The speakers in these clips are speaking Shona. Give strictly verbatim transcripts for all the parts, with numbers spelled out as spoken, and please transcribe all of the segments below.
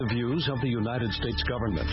The views of the United States government.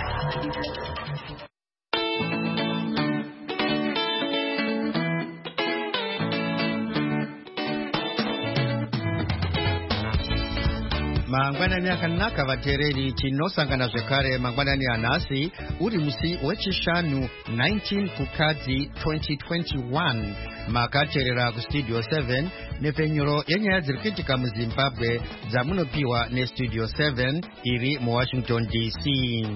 Mangwanani akanaka vateereri tinosangana zvekare mangwanani anhasi uri musi wechishanu nineteen kukadzi twenty twenty-one makateerera kustudio seven nepfenyuro yenyaya dziri kuitika muzimbabwe dzamunopiwa nestudio seven iri muwashington D C.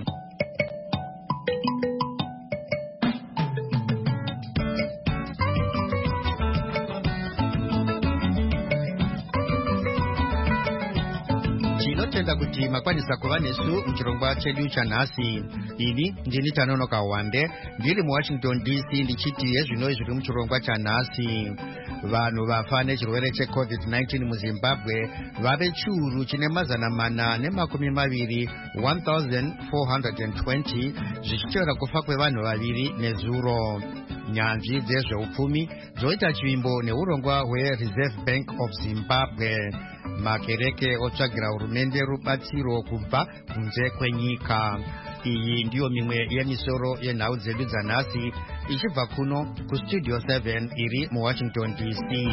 tinotenda kuti makwanisa kuva nesu muchirongwa chedu chanhasi. Ini ndini Tanonoka Wande ndiri muwashington D C ndichiti yezvino zviri muchirongwa chanhasi. Vanhu vafa nechirwere checovid nineteen muzimbabwe vave chiuru chine mazana mana nemakumi maviri one thousand four hundred twenty zvichitevera kufa kwevanhu vaviri nezuro. Nyanzvi dzezveupfumi dzoita chivimbo neurongwa hweReserve Bank of Zimbabwe. Makereke otsvagira hurumende rubatsiro kubva kunze kwenyika. Iyi ndiyo mimwe yemisoro yenhau dzedu dzanhasi ichibva kuno kustudio seven iri muwashington D C.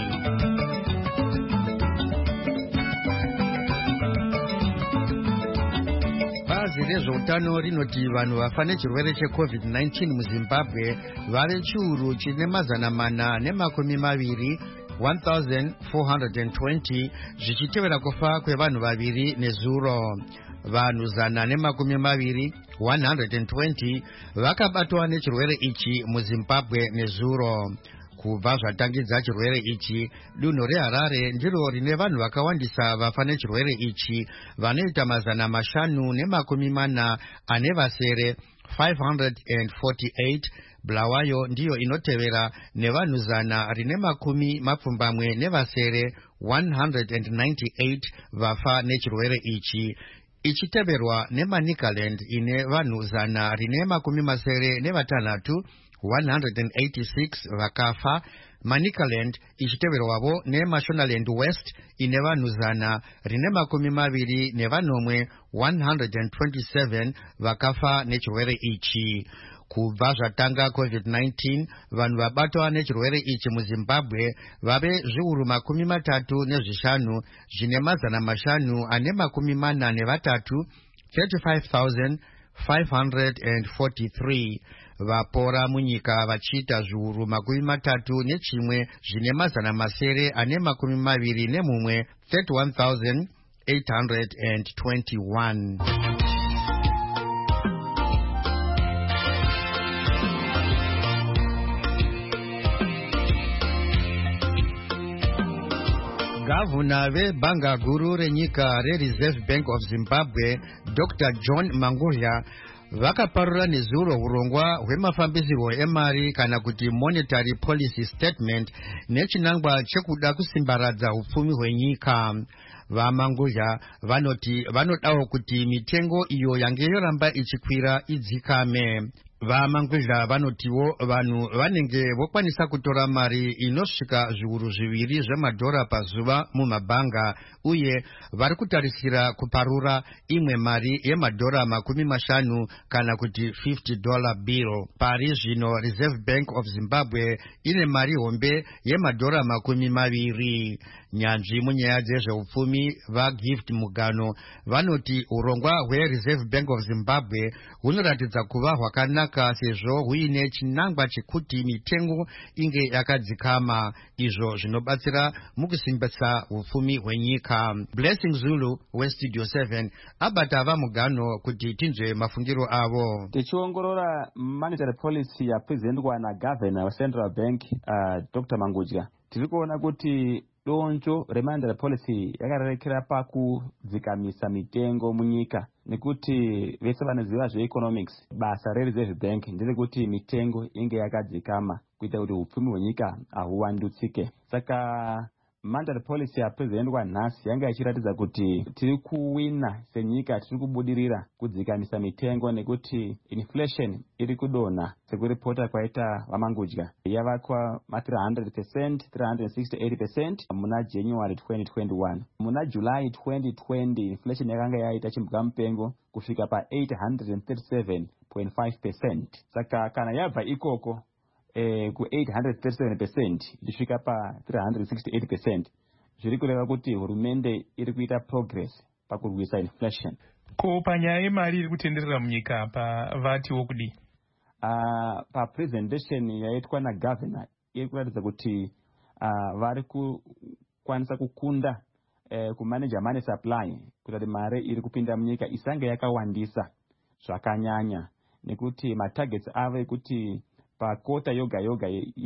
Bazi rezveutano rinoti vanhu vafa nechirwere checovid nineteen muzimbabwe vave chiuru chine mazana mana nemakumi maviri one thousand four hundred twenty zvichitevera kufa kwevanhu vaviri nezuro. Vanhu zana nemakumi maviri one hundred twenty vakabatwa nechirwere ichi muzimbabwe nezuro. Kubva zvatangidza chirwere ichi, dunhu reHarare ndiro rine vanhu vakawandisa vafa nechirwere ichi vanoita mazana mashanu nemakumi mana ane vasere five hundred forty-eight. Bulawayo ndiyo inotevera nevanhu zana rine makumi mapfumbamwe nevasere one hundred ninety-eight vafa nechirwere ichi, ichiteverwa neManicaland ine vanhu zana rine makumi masere nevatanhatu one hundred eighty-six vakafa. Manicaland ichiteverwavo neMashonaland West ine vanhu zana rine makumi maviri nevanomwe one hundred twenty-seven vakafa nechirwere ichi. Kubva zvatanga covid nineteen vanhu vabatwa nechirwere ichi muzimbabwe vave zviuru makumi matatu nezvishanu zvine mazana mashanu ane makumi mana nevatatu thirty-five thousand five hundred forty-three. Vapora munyika vachiita zviuru makumi matatu nechimwe zvine mazana masere ane makumi maviri nemumwe thirty-one thousand eight hundred twenty-one. Gavana vebhanga guru renyika reReserve Bank of Zimbabwe Doctor John Mangudya vakaparura nezuro hurongwa hwemafambisirwo emari kana kuti monetary policy statement nechinangwa chekuda kusimbaradza upfumi hwenyika. VaMangudya vanoti vanodawo kuti mitengo iyo yange yoramba ichikwira idzikame. VaMangudya vanotiwo vanhu vanenge vokwanisa kutora mari inosvika zviuru zviviri zvemadhora pazuva mumabhanga uye vari kutarisira kuparura imwe mari yemadhora makumi mashanu kana kuti fifty dollar bill. Pari zvino Reserve Bank of Zimbabwe ine mari hombe yemadhora makumi maviri. Nyanzvi munyaya dzezveupfumi vaGift Mugano vanoti urongwa hweReserve Bank of Zimbabwe hunoratidza kuva hwakanaka sezvo huine chinangwa chekuti mitengo inge yakadzikama, izvo zvinobatsira mukusimbisa upfumi hwenyika. Blessing Zulu weStudio seven abata vaMugano kuti tinzwe mafungiro avo. Tichiongorora monetary policy yaprezentwa naGavana weCentral Bank uh, Doctor Mangudya, tiri kuona kuti donzvo remonetary policy yakarerekera pakudzikamisa mitengo munyika, nekuti vese vanoziva zveeconomics basa reReserve Bank nderekuti mitengo inge yakadzikama kuita kuti upfumi hwenyika ahuwandutsike. Saka mandatory policy yapresident wanhasi yanga ichiratidza kuti tiri kuwina senyika, tiri kubudirira kudzikamisa mitengo nekuti inflation iri kudonha sekuripota kwaita Vamangudya yavakwa ma three hundred percent, three hundred sixty-eight percent muna January twenty twenty-one. Muna July twenty twenty inflation yakanga yaita chimbuka mupengo kusvika pa eight hundred thirty-seven point five percent. Saka kana yabva ikoko eh, ku eight hundred thirty-seven percent ichifika pa three hundred sixty-eight percent, zviri kureva kuti hurumende iri kuita progress pakurwisa inflation. Ko panyaya yemari iri kutenderera munyika pavatiwo kudi? Uh, pa presentation yaitwa nagovernor iri kuratidza kuti uh, vari kukwanisa kukunda uh, kumanage money supply kuti mari iri kupinda munyika isange yakawandisa zvakanyanya, nekuti matargets avo ekuti pa quarter yoga yoga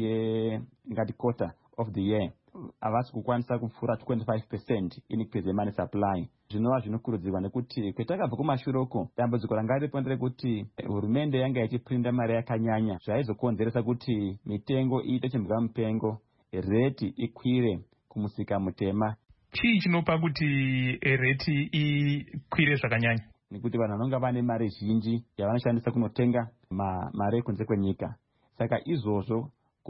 ye ngati quarter of the year havasi kukwanisa kupfuura twenty-five percent increase yemoney supply. Zvinova zvinokurudzirwa nekuti kwetakabva kumashuroko dambudziko ranga riripo nderekuti hurumende yanga ichiprinda mari yakanyanya zvaizokonzeresa kuti mitengo iite chimbuka mupengo, reti ikwire kumusika mutema. Chii chinopa kuti reti ikwire zvakanyanya? Nekuti vanhu vanonga vane mari zhinji yavanoshandisa kunotenga ma, mari ekunze kwenyika. Saka izvozvo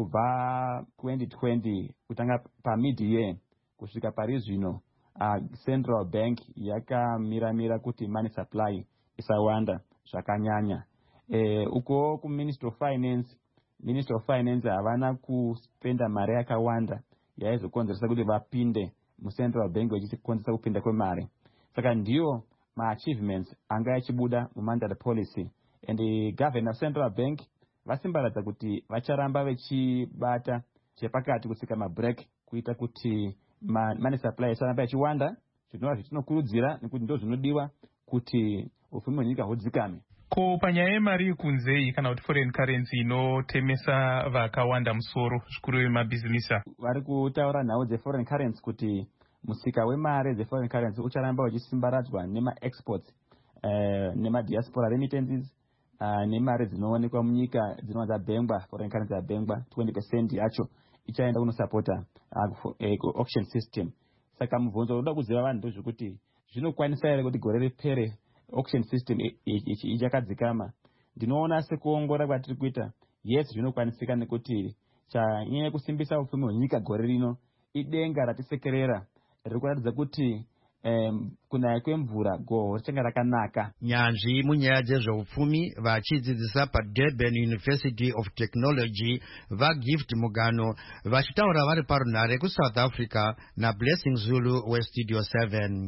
kubva twenty twenty kutanga pa mid year kusvika pari zvino uh, Central Bank yakamiramira kuti money supply isawanda zvakanyanya. E, uko ku Minister of Finance, Minister of Finance havana kuspenda mari yakawanda yaizokonzeresa kuti vapinde mu Central Bank vachikonzeresa kupinda kwemari. Saka ndiyo ma achievements anga yachibuda mu mandatory policy, and the governor of Central Bank vasimbaradza kuti vacharamba vechibata chepakati kusika mabreak kuita kuti money supply isaramba ichiwanda, zvinova zvichinokurudzira nekuti ndo zvinodiwa kuti upfumi hwenyika hudzikame. Ko panyaya yemari yekunze kana kuti foreign currency inotemesa vakawanda musoro zvikuru vemabhizinisi vari kutaura nhau dzeforeign currency kuti musika wemari dzeforeign currency ucharamba uchisimbaradzwa nema-exports uh, nema-diaspora remittances uh, nemari dzinoonekwa munyika dzinova dzabhengwa, foreign currency dzabhengwa twenty percent yacho ichaenda kunosapota uh, uh, auction system. Saka mubvunzo unoda kuziva vanhu ndozvekuti zvinokwanisa here kuti gore ripere auction system ichakadzikama. Ndinoona sekuongora kwatiri kuita, yes zvinokwanisika, nekuti chanyanya kusimbisa upfumi hwenyika gore rino idenga ratisekerera riri kuratidza kuti um, kunaya kwemvura goho richanga rakanaka. Nyanzvi munyaya dzezveupfumi vachidzidzisa paDurban University of Technology vaGift Mugano vachitaura vari parunhare kuSouth Africa naBlessing Zulu weStudio seven.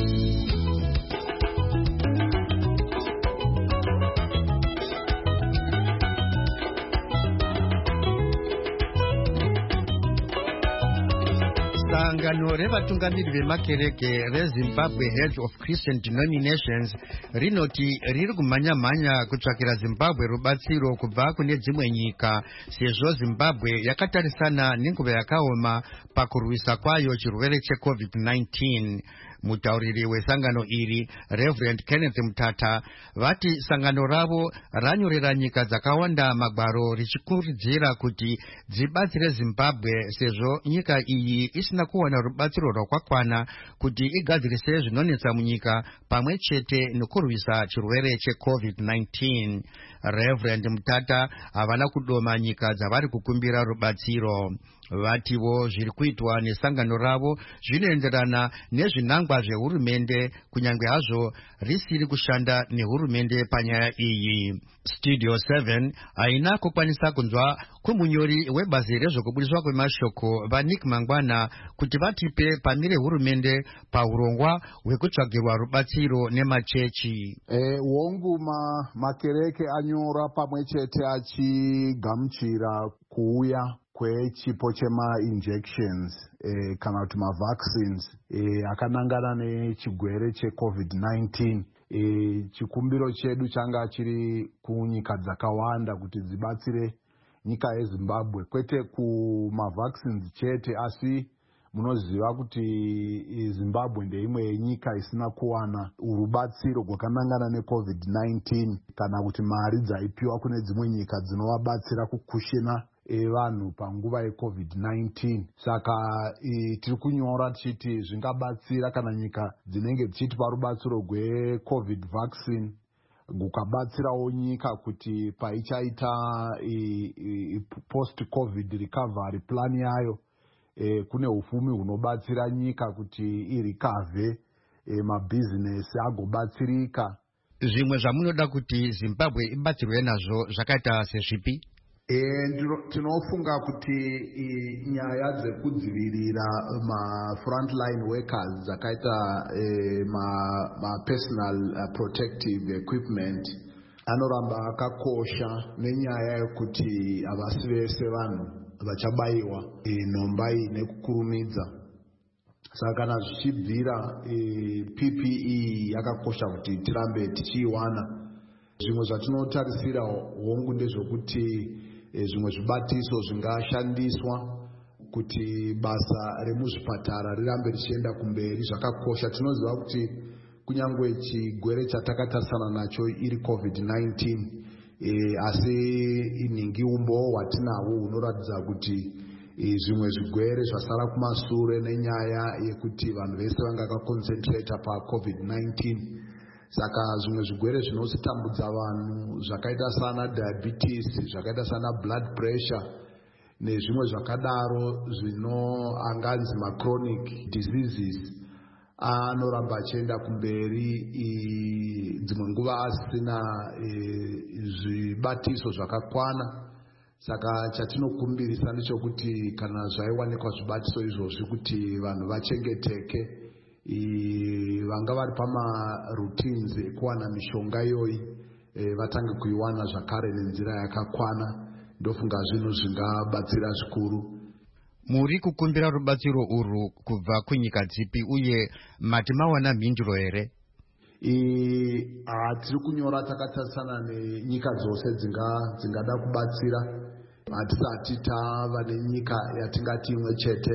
Sangano revatungamiri vemakereke reZimbabwe Heads of Christian Denominations rinoti riri kumhanya-mhanya kutsvakira Zimbabwe rubatsiro kubva kune dzimwe nyika sezvo Zimbabwe yakatarisana nenguva yakaoma pakurwisa kwayo chirwere cheCovid nineteen. Mutauriri wesangano iri Reverend Kenneth Mutata vati sangano ravo ranyorera nyika dzakawanda magwaro richikurudzira kuti dzibatsire Zimbabwe sezvo nyika iyi isina kuwana rubatsiro rwakakwana kuti igadzirise zvinonetsa munyika pamwe chete nekurwisa chirwere cheCovid nineteen. Reverend Mutata havana kudoma nyika dzavari kukumbira rubatsiro. Vativo zviri kuitwa nesangano ravo zvinoenderana nezvinangwa zvehurumende kunyange hazvo risiri kushanda nehurumende panyaya iyi. Studio seven haina kukwanisa kunzwa kumunyori webazi rezvekubudiswa kwemashoko vaNick Mangwana kuti vatipe pamire hurumende paurongwa hwekutsvagirwa rubatsiro nemachechi. E, wongu ma, makereke anyora pamwe chete achigamuchira kuuya kwechipo chema-injections eh, kana kuti ma-vaccines eh, akanangana nechigwere cheCovid nineteen. Eh, chikumbiro chedu changa chiri kunyika dzakawanda kuti dzibatsire nyika yeZimbabwe, kwete kuma-vaccines chete, asi munoziva kuti Zimbabwe ndeimwe yenyika isina kuwana rubatsiro rwakanangana neCovid nineteen kana kuti mari dzaipiwa kune dzimwe nyika dzinovabatsira kukushina evanhu panguva yecovid nineteen. Saka e, tiri kunyora tichiti zvingabatsira kana nyika dzinenge dzichitipa rubatsiro gwecovid vaccine gukabatsirawo nyika kuti paichaita e, e, post covid recovery plan yayo e, kune ufumi hunobatsira nyika kuti irikavhe e, mabhizinesi agobatsirika. Zvimwe zvamunoda kuti Zimbabwe ibatsirwe nazvo zvakaita sezvipi? E, tinofunga kuti e, nyaya dzekudzivirira ma frontline workers dzakaita e, ma, ma personal uh, protective equipment anoramba akakosha nenyaya yekuti havasi vese vanhu vachabayiwa e, nhomba iyi nekukurumidza. Saka kana zvichibvira e, P P E yakakosha kuti tirambe tichiiwana. Zvimwe zvatinotarisira hongu ndezvokuti e, zvimwe zvibatiso zvingashandiswa kuti basa remuzvipatara rirambe richienda kumberi. Zvakakosha. Tinoziva kuti kunyangwe chigwere chatakatarisana nacho iri covid nineteen e, asi inhingi umbo hwatinahwo hunoratidza kuti e, zvimwe zvigwere zvasara kumashure nenyaya yekuti vanhu vese vanga vakaconcentrata pacovid nineteen. Saka zvimwe zvigwere zvinotambudza vanhu zvakaita sana diabetes, zvakaita sana blood pressure nezvimwe zvakadaro zvino anganzi ma chronic diseases anoramba achienda kumberi dzimwe nguva asina e, zvibatiso zvakakwana. Saka chatinokumbirisa ndechekuti kana zvaiwanikwa zvibatiso izvozvi kuti vanhu vachengeteke, vanga vari pamaroutines ekuwana mishonga iyoyi e, vatange kuiwana zvakare nenzira yakakwana. Ndofunga zvinhu zvingabatsira zvikuru. Muri kukumbira rubatsiro urwu kubva kunyika dzipi uye mati mawana mhinduro here? E, tiri kunyora takatarisana nenyika dzose dzinga dzingada kubatsira. Hatisati tava nenyika yatingati imwe chete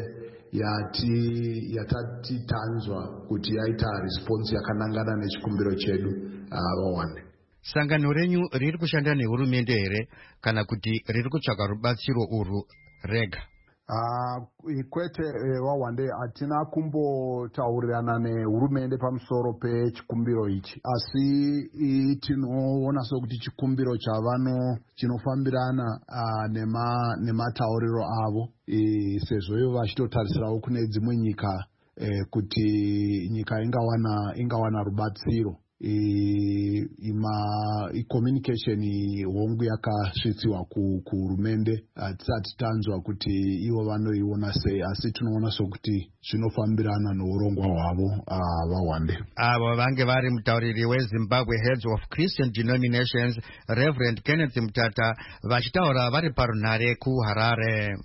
yati yatati tanzwa kuti yaita response yakanangana nechikumbiro chedu vawande. Uh, Sangano renyu riri kushanda nehurumende here kana kuti riri kutsvaka rubatsiro urwu rega? Uh, kwete uh, wawande hatina kumbotaurirana nehurumende pamusoro pechikumbiro ichi, asi tinoona sokuti chikumbiro chavano chinofambirana uh, nema nematauriro avo e, sezvo ivo vachitotarisirawo kune dzimwe nyika e, kuti nyika ingawana ingawana rubatsiro. E, ima communication hongu yakasvitsiwa kuhurumende. Hatisati tanzwa kuti ivo vanoiona sei, asi tinoona sokuti zvinofambirana nourongwa hwavo vawande. Avo vange vari mutauriri weZimbabwe Heads of Christian Denominations Reverend Kenneth Mutata vachitaura vari parunhare kuHarare.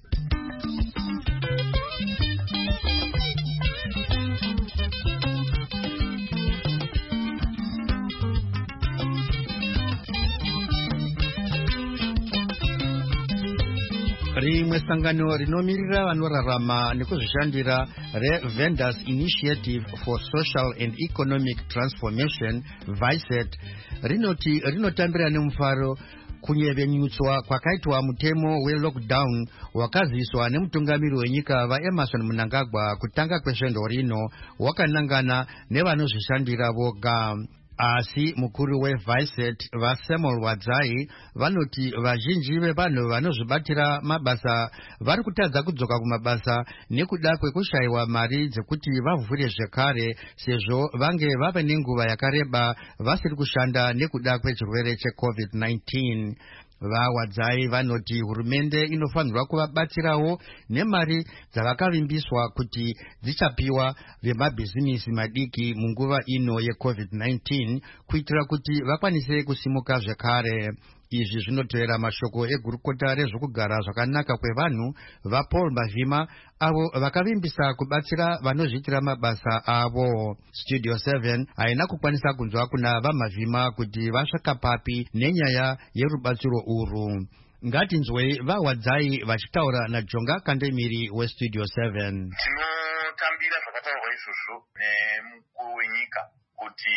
Rimwe sangano rinomirira vanorarama nekuzvishandira reVendors Initiative for Social and Economic Transformation VICET rinoti rinotambira nemufaro kunyevenyutswa kwakaitwa mutemo welockdown wakaziiswa nemutungamiri wenyika vaEmerson Mnangagwa kutanga kwezvendo rino wakanangana nevanozvishandira voga. Asi mukuru weVICET vaSamuel Wadzai vanoti vazhinji vevanhu vanozvibatira mabasa vari kutadza kudzoka kumabasa nekuda kwekushayiwa mari dzekuti vavhure zvekare sezvo vange vave nenguva yakareba vasiri kushanda nekuda kwechirwere checovid nineteen. VaWadzai vanoti hurumende inofanirwa kuvabatsirawo nemari dzavakavimbiswa kuti dzichapiwa vemabhizimisi madiki munguva ino yecovid nineteen kuitira kuti vakwanise kusimuka zvekare. Izvi zvinotevera mashoko egurukota rezvokugara zvakanaka kwevanhu vaPaul Mavhima avo vakavimbisa kubatsira vanozviitira mabasa avo. Studio seven haina kukwanisa kunzwa kuna vaMavhima kuti vasvika papi nenyaya yerubatsiro urwu. Ngatinzwei vaWadzai vachitaura naJonga Kandemiri weStudio seven. Tinotambira zvakataurwa izvozvo nemukuru wenyika kuti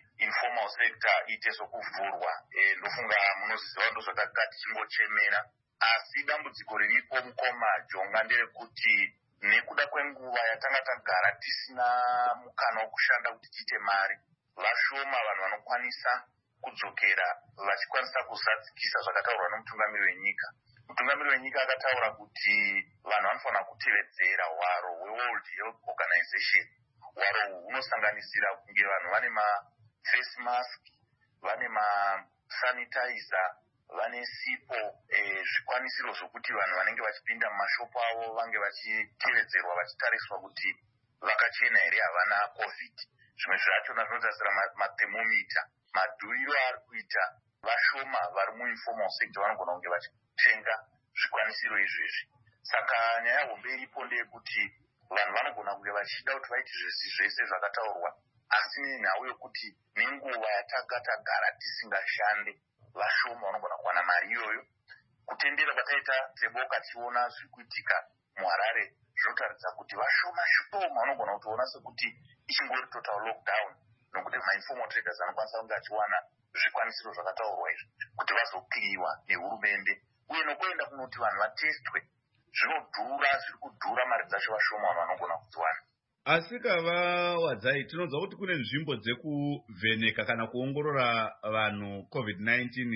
informal sector ite sokuvhurwa. E, ndofunga munoziva ndo zvakagati chingochemera asi dambudziko riripo mukoma Jonga nderekuti nekuda kwenguva yatanga tagara tisina mukana wekushanda kuti tiite mari, vashoma vanhu vanokwanisa kudzokera vachikwanisa kuzadzikisa zvakataurwa nomutungamiri wenyika. Mutungamiri wenyika akataura kuti vanhu vanofanira kutevedzera hwaro hweWorld Health Organization. Hwaro uhu hunosanganisira kunge vanhu vane ma-face mask, vane ma-sanitizer, vane sipo, eh, zvikwanisiro zvokuti vanhu vanenge vachipinda mumashopu avo vange vachitevedzerwa vachitariswa kuti vakachena here havana covid. Zvimwe zvachona zvinotarisira mathermometer. Madhuriro ari kuita vashoma vari muinformal sector vanogona kunge vachitenga zvikwanisiro izvezvi. Saka nyaya hombe iripo ndeyekuti vanhu vanogona kunge vachida kuti vaite zvese zvese zvakataurwa, asi nenhau yokuti nenguva yataga tagara tisingashande, vashoma vanogona kuwana mari iyoyo. Kutendera kwataita seboka tiona zviri kuitika muHarare zvotaridza kuti vashoma shoma vanogona kutoona sekuti ichingori total lockdown, nokuti ma-informal traders anokwanisa kunge achiwana zvikwanisiro zvakataurwa izvi kuti vazopiwa nehurumende, uye nokuenda kunoti vanhu vatestwe zvinodhura, zviri kudhura, mari dzacho vashoma vanhu vanogona kudziwana. Asi kava Wadzai, tinonzwa kuti kune nzvimbo dzekuvheneka kana kuongorora vanhu covid nineteen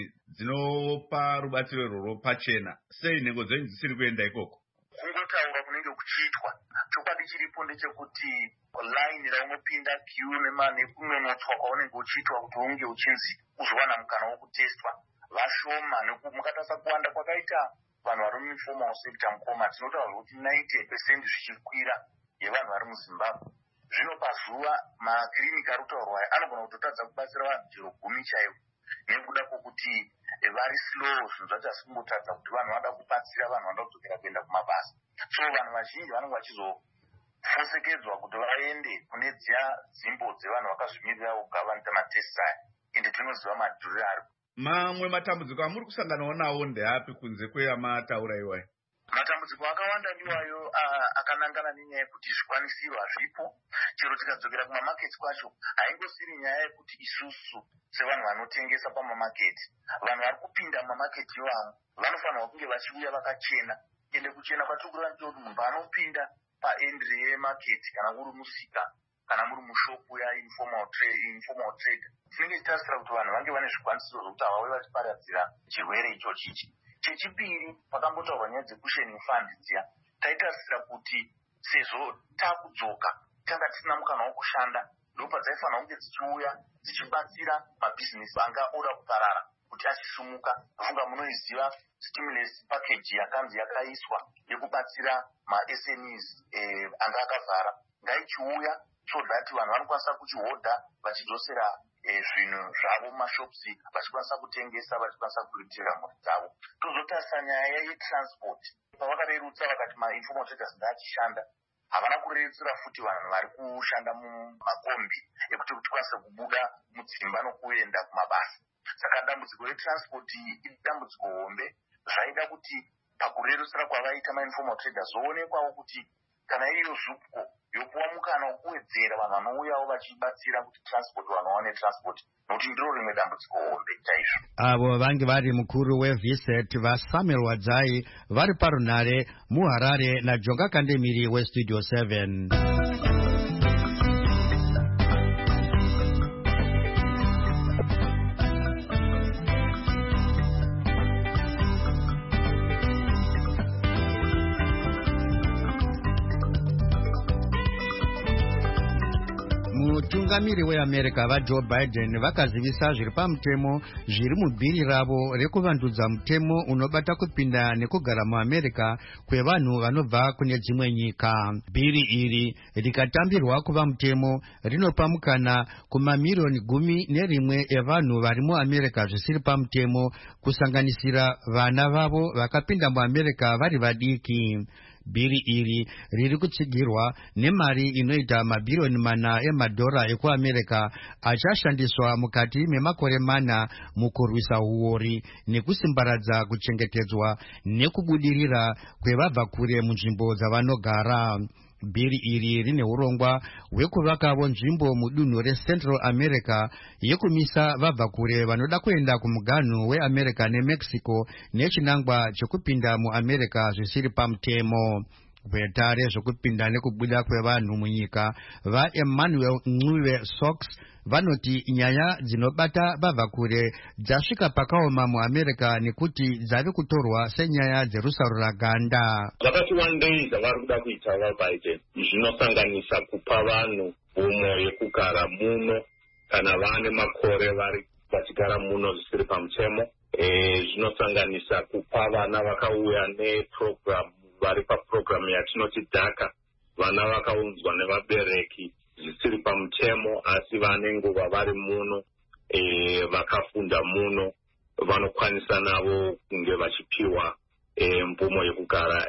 dzinopa rubatsiro rworo pachena. Sei nhengo dzenyu dzisiri kuenda ikoko? Kungotaura kunenge kuchiitwa. Chokwadi chiripo ndechekuti line raunopinda queue nekunonotswa kwaunenge uchiitwa kuti unge uchinzi uzowana mukana wokutestwa vashoma. Mukatasa kuwanda kwakaita vanhu vari muinformal sector mukoma, tinotaura kuti ninety percent zvichikwira yevanhu vari muZimbabwe. Zvino pazuva makirinika ari kutaurwa anogona kutotadza kubatsira vanhu chero gumi chaivo, nekuda kwokuti vari slow. Zvinhu zvacho asi kungotadza kuti vanhu vanoda kubatsira vanhu vanoda kudzokera kuenda kumabasa. So vanhu vazhinji vanenge vachizofosekedzwa kuti vaende kune dziya dzimbo dzevanhu vakazvimirira voga vanoita matest aya, ende tinoziva madhuriro ari. Mamwe matambudziko amuri kusanganawo nawo ndeapi kunze kweyamataura iwayo? Matambudziko akawanda ndiwayo akanangana nenyaya yekuti zvikwanisiro hazvipo. Chero tikadzokera kumamaketi kwacho, haingosiri nyaya yekuti isusu sevanhu vanotengesa pamamaketi, vanhu vari kupinda mumamaketi iwavo vanofanirwa kunge vachiuya vakachena. Ende kuchena kwatiri kureva ndechekuti munhu paanopinda paendri yemaketi, kana uri musika kana muri mushopu yainformal trade, tinenge tichitarisira kuti vanhu vange vane zvikwanisiro zvokuti havauye vachiparadzira chirwere ichochi ichi. Chechipiri, pakambotaurwa nyaya dzekushening fund dziya, taitarisira kuti sezvo taakudzoka tanga tisina mukana wokushanda, ndopa dzaifanira kunge dzichiuya dzichibatsira mabhizinesi anga oda kuparara kuti achisumuka. Funga munoiziva stimulus package yakanzi yakaiswa yekubatsira ma-S M Es eh, anga akavhara, ngaichiuya so that vanhu vanokwanisa kuchihodha vachidzosera eh, zvinhu zvavo mumashopusi, vachikwanisa kutengesa, vachikwanisa kuriritira mhuri dzavo. Tozotarisa nyaya yetransport, pavakarerutsa vakati ma-informal traders ngaachishanda, havana kurerutsira futi vanhu vari kushanda mumakombi ekuti tikwanise kubuda mudzimba nokuenda kumabasa. Saka dambudziko retransport idambudziko hombe. Zvaida kuti pakurerutsira kwavaita ma-informal traders zoonekwawo kuti kana iriyo zvupo yopuwa mukana wokuwedzera vanhu vanouyawo vachibatsira kuti transport vanhu vaone transport, nokuti ndiro rimwe dambudziko hombe chaizvo. Avo vange vari mukuru weViset vaSamuel Wadzai vari parunare muHarare naJonga Kandemiri weStudio seven. Mutungamiri weAmerica vaJoe Biden vakazivisa zviri pamutemo zviri mubhiri ravo rekuvandudza mutemo unobata kupinda nekugara muAmerica kwevanhu vanobva kune dzimwe nyika. Bhiri iri rikatambirwa kuva mutemo rinopa mukana kumamirioni gumi nerimwe evanhu vari muAmerica zvisiri pamutemo, kusanganisira vana vavo vakapinda muAmerica vari vadiki. Bhiri iri riri kutsigirwa nemari inoita mabhirioni mana emadhora ekuAmerica achashandiswa mukati memakore mana mukurwisa huori nekusimbaradza kuchengetedzwa nekubudirira kwevabva kure munzvimbo dzavanogara. bhiri iri rine urongwa hwekuvakawo nzvimbo mudunhu recentral america yekumisa vabva kure vanoda kuenda kumuganhu weamerica nemexico nechinangwa chekupinda muamerica zvisiri pamutemo. Vetare zvekupinda nekubuda kwevanhu munyika vaEmmanuel Ncube Sox vanoti nyaya dzinobata vabva kure dzasvika pakaoma muamerica nekuti dzavi kutorwa senyaya dzerusarura ganda. Zvakati wandei zvavari kuda kuita vaBiden zvinosanganisa kupa vanhu mvumo yekugara muno kana vane makore vari vachigara muno zvisiri pamutemo. Zvinosanganisa kupa vana vakauya neprogramu vari paprogramu yatinoti dhaka, vana vakaunzwa nevabereki zvisiri pamutemo asi vane nguva vari muno e, vakafunda muno vanokwanisa navo kunge vachipiwa e, mvumo yekugara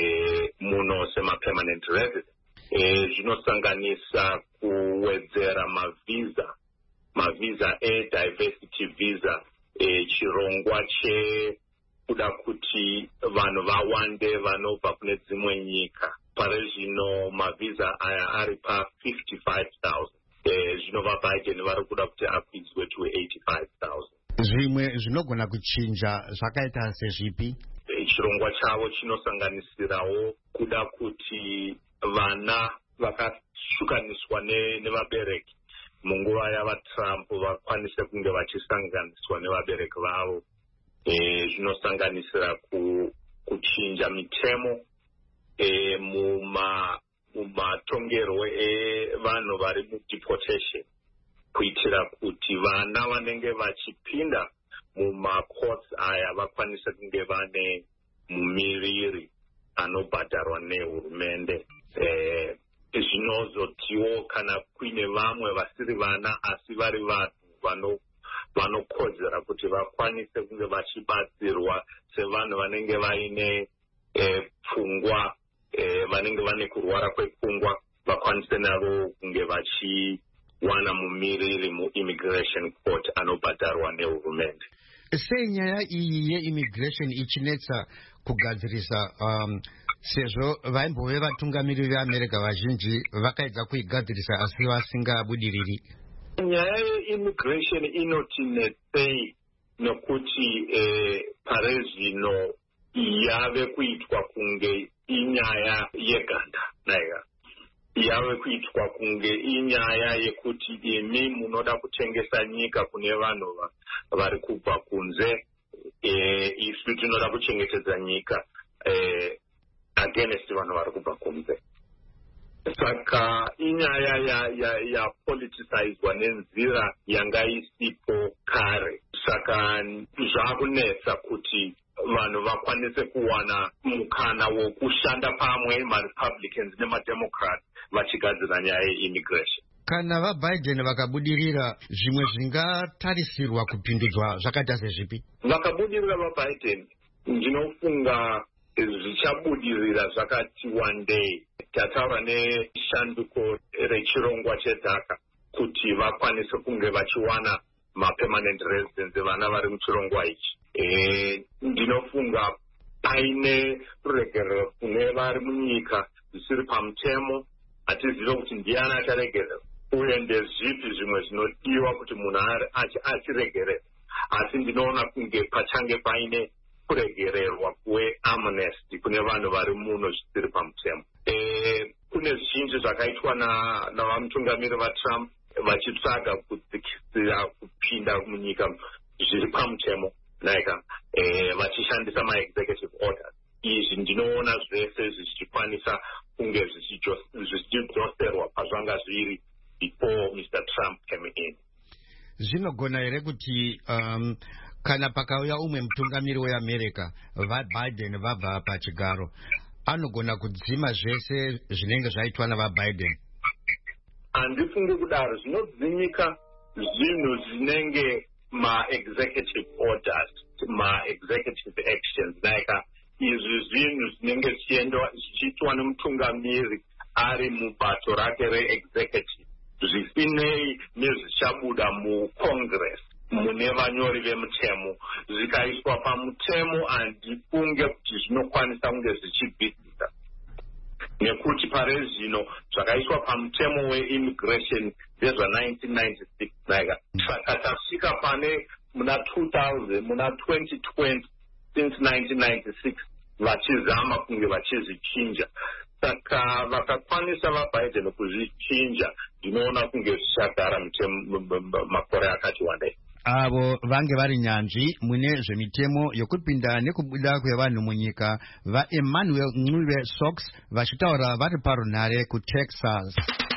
e, muno semapermanent resident. E, zvinosanganisa kuwedzera mavisa mavisa ediversity visa e, chirongwa che kuda kuti vanhu vawande vanobva kune dzimwe nyika. Pare zvino mavisa aya ari pa fifty-five thousand. Eh, zvino vaBiden vari kuda kuti akwidzwe to eighty-five thousand. Zvimwe zvinogona kuchinja zvakaita sezvipi? Eh, chirongwa chavo chinosanganisirawo kuda kuti vana vakashukaniswa nevabereki munguva yavaTrump vakwanise kunge vachisanganiswa nevabereki vavo. E, zvinosanganisira ku, kuchinja mitemo e, muma mumatongerwo evanhu vari mudeportation kuitira kuti vana vanenge vachipinda mumacourts aya vakwanise kunge vane mumiriri anobhadharwa nehurumende. E, zvinozotiwo kana kuine vamwe vasiri vana asi vari vanhu vano vanokodzera kuti vakwanise kunge vachibatsirwa sevanhu vanenge vaine e, pfungwa e, vanenge vane kurwara kwepfungwa vakwanise navo kunge vachiwana mumiriri muimmigration court anobhadharwa nehurumende. Sei nyaya iyi yeimmigration ichinetsa kugadzirisa um, sezvo vaimbove vatungamiriri veAmerica vazhinji vakaedza kuigadzirisa asi vasingabudiriri? Nyaya yeimmigration inotinetsei nokuti eh, pare zvino yave kuitwa kunge inyaya yeganda naiga yave kuitwa kunge inyaya yekuti imi munoda kutengesa nyika kune vanhu vari kubva kunze, eh, isu tinoda kuchengetedza nyika eh, against vanhu vari kubva kunze. Saka inyaya ya, ya, ya politicizwa nenzira yanga isipo kare. Saka zvakunetsa kuti vanhu vakwanise kuwana mukana wokushanda pamwe maRepublicans nemaDemocrats vachigadzira nyaya yeimmigration. Kana vaBiden vakabudirira zvimwe zvingatarisirwa kupindudzwa zvakaita sezvipi? Vakabudirira vaBiden ndinofunga zvichabudirira zvakati wandei. Tataura neshanduko rechirongwa chedhaka kuti vakwanise kunge vachiwana mapermanent residence vana vari muchirongwa ichi. E, ndinofunga paine ruregerero kune vari munyika zvisiri pamutemo, hatizive kuti ndiani acharegerera uye ndezvipi zvimwe zvinodiwa kuti munhu achiregerera. Asi ndinoona kunge pachange paine kuregererwa kweamnesty kune vanhu vari muno zvisiri pamutemo. E, kune zvizhinji zvakaitwa navamutungamiri vaTrump vachitsvaga kudzikisira kupinda munyika zviri pamutemo naika e, vachishandisa maexecutive orders. Izvi ndinoona zvese zvichikwanisa kunge zvichidzoserwa pazvanga zviri before Mister Trump came in. Zvinogona here kuti um, kana pakauya umwe mutungamiri weAmerica vaBiden vabva pachigaro anogona kudzima zvese zvinenge zvaitwa navaBiden? Handifungi kudaro. Zvinodzimika zvinhu zvinenge ma-executive orders, ma-executive actions, like izvi zvinhu zvinenge zvichiitwa nemutungamiri ari mubato rake re-executive zvisinei nezvichabuda muCongress mune vanyori vemutemo zvikaiswa pamutemo, handifunge kuti zvinokwanisa kunge zvichibvisisa. nekuti pare zvino zvakaiswa pamutemo weimmigration ndezva-nineteen ninety-six naika saka tasvika pane muna two thousand muna twenty twenty since nineteen ninety-six vachizama kunge vachizvichinja saka vakakwanisa vaBiden kuzvichinja ndinoona kunge zvichagara makore akati wandei. avo vange vari nyanzvi mune zvemitemo yokupinda nekubuda kwevanhu munyika vaEmmanuel Ncube Sox vachitaura vari parunhare kuTexas.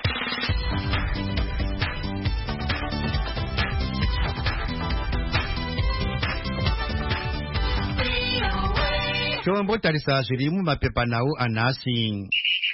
tombotarisa zviri mumapepanhau anhasi.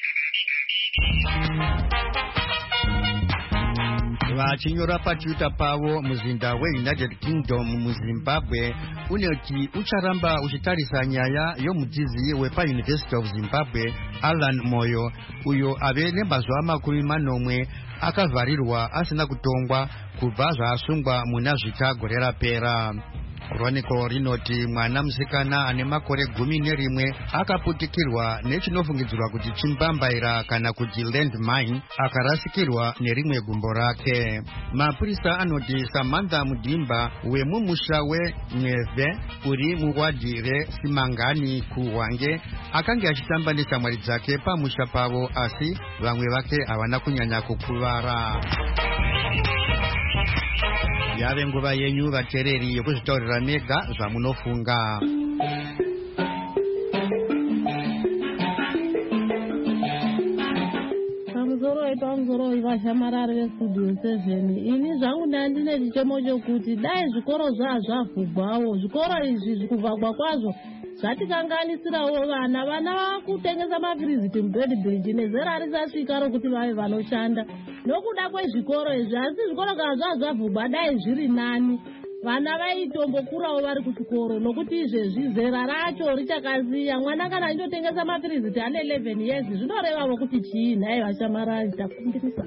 vachinyora patwitter pavo muzinda weUnited Kingdom muZimbabwe unoti ucharamba uchitarisa nyaya yomudzidzi wepaUniversity of Zimbabwe Alan Moyo uyo ave nemazuva makumi manomwe akavharirwa asina kutongwa kubva zvaasungwa muna zvita gore rapera. Chronicle rinoti mwana musikana ane makore gumi nerimwe akaputikirwa nechinofungidzirwa kuti chimbambaira kana kuti landmine akarasikirwa nerimwe gumbo rake. Mapurisa anoti Samantha Mudimba wemumusha weNyeve uri muwadhi reSimangani kuHwange akanga achitamba neshamwari dzake pamusha pavo asi vamwe vake havana kunyanya kukuvara. Yave nguva yenyu vateereri yokuzvitaurira mega zvamunofunga. Pamusoro pamusoro vashamarari vestudio seven ini zvangu ndandine chichemo chokuti dai zvikoro zvazvavhurwawo zvikoro izvi kuvhagwa kwazvo zvatikanganisirawo vana vana vakutengesa mapirizi mubredbridge nezera risasvika rokuti vave vanoshanda nokuda kwezvikoro izvi asi zvikoro kana zvazvavhurwa dai zviri nani vana vaitombokurawo vari kuchikoro nokuti izvezvi zera racho richakasiya mwana kana achitotengesa mapirizi ane eleven years zvinorevawo kuti chii nhai vashamarari takufundisa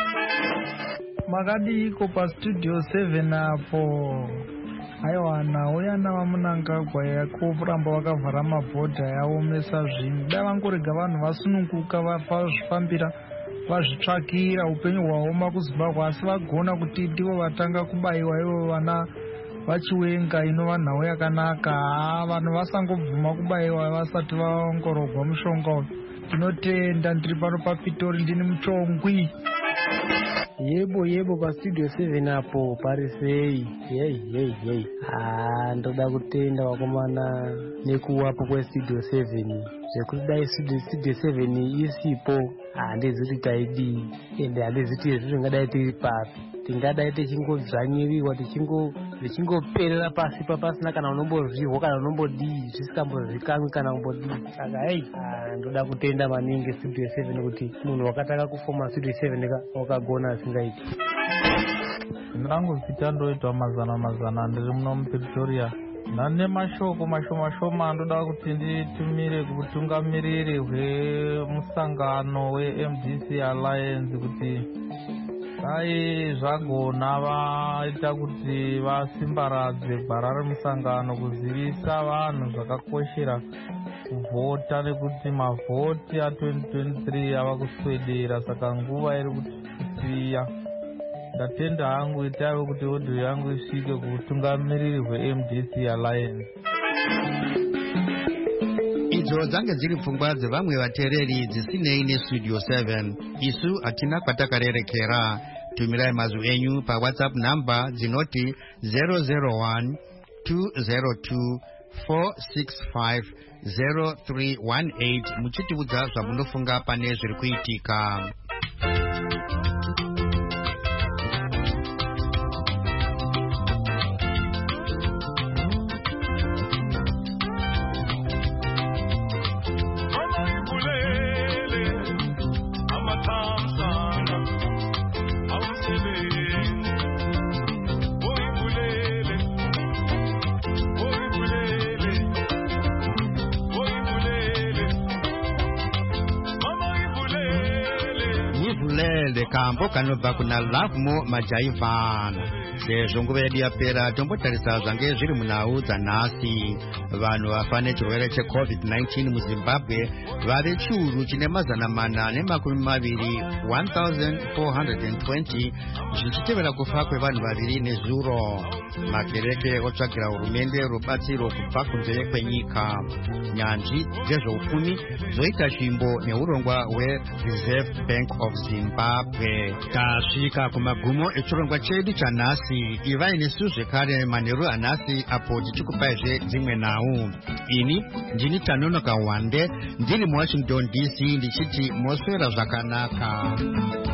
makadiko pastudio seven apo aiwa nauya navamunangagwa yakuramba vakavhara mabhodha yaomesa zvinhu dai vangorega vanhu vasununguka vazvifambira vazvitsvakira upenyu hwaoma kuZimbabwe asi vagona kuti ndivo vatanga kubayiwa ivo vana vachiwenga inova nhau yakanaka haa vanhu vasangobvuma kubayiwa vasati vaongororwa mushonga uyu tinotenda ndiri pano paPitori ndini muchongwi. Yebo yebo pastudio seven apo parisei yei yei yei ah ndoda kutenda wakomana nekuwapo kwestudio seven zvekuti dai studio seven isipo handiziti taidi ende handiziti izvi zvingadai tiri papi tingadai tichingodzvanyiriwa tichingoperera pasi papasina kana unombozvirwa kana unombodii zvisingambozikanwi kana umbodii saka hei ndoda kutenda maningi studio seven kuti munhu wakataka kufoma studio seven wakagona asingaiti. Ndangu zita ndoitwa mazana mazana ndiri muno muPretoria nane mashoko mashoma shoma ndoda kuti nditumire kutungamiriri hwemusangano weM D C Alliance kuti dai zvagona vaita kuti vasimbaradze gwara remusangano kuzivisa vanhu zvakakoshera kuvhota nekuti mavhoti a twenty twenty-three ava kuswedera saka nguva iri kusiya. Ndatenda hangu itaiwe kuti hodho yangu isvike kutungamiriri hweM D C Alliance. Idzo dzange dziri pfungwa dzevamwe vateereri dzisinei nestudio seven isu hatina kwatakarerekera. Tumirai mazwi enyu paWhatsApp namba dzinoti zero zero one two zero two four six five zero three one eight muchitiudza zvamunofunga pane zviri kuitika. Kambo kanobva kuna Love Mo Majaivana. sezvo nguva yedu yapera tombotarisa zvange zviri munhau dzanhasi. Vanhu vafa nechirwere checovid nineteen muzimbabwe vave chiuru chine mazana mana nemakumi maviri one thousand four hundred twenty zvichitevera kufa kwevanhu vaviri nezuro. Makereke otsvagira hurumende rubatsiro kubva kunze kwenyika. Nyanzvi dzezveupfumi zoita svimbo neurongwa hwereserve bank of zimbabwe. Tasvika kumagumo echirongwa chedu chanhasi. Ivai nesu zvekare manheru anhasi apo tichikupaizve dzimwe nhau. Ini ndini Tanonoka Wande ndiri muwashington D C ndichiti moswera zvakanaka.